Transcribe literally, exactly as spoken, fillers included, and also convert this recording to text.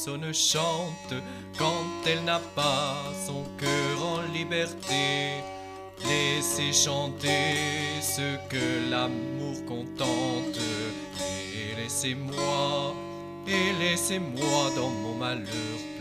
personne chante quand elle n'a pas son cœur en liberté. Laissez chanter ce que l'amour contente, et laissez-moi, et laissez-moi dans mon malheur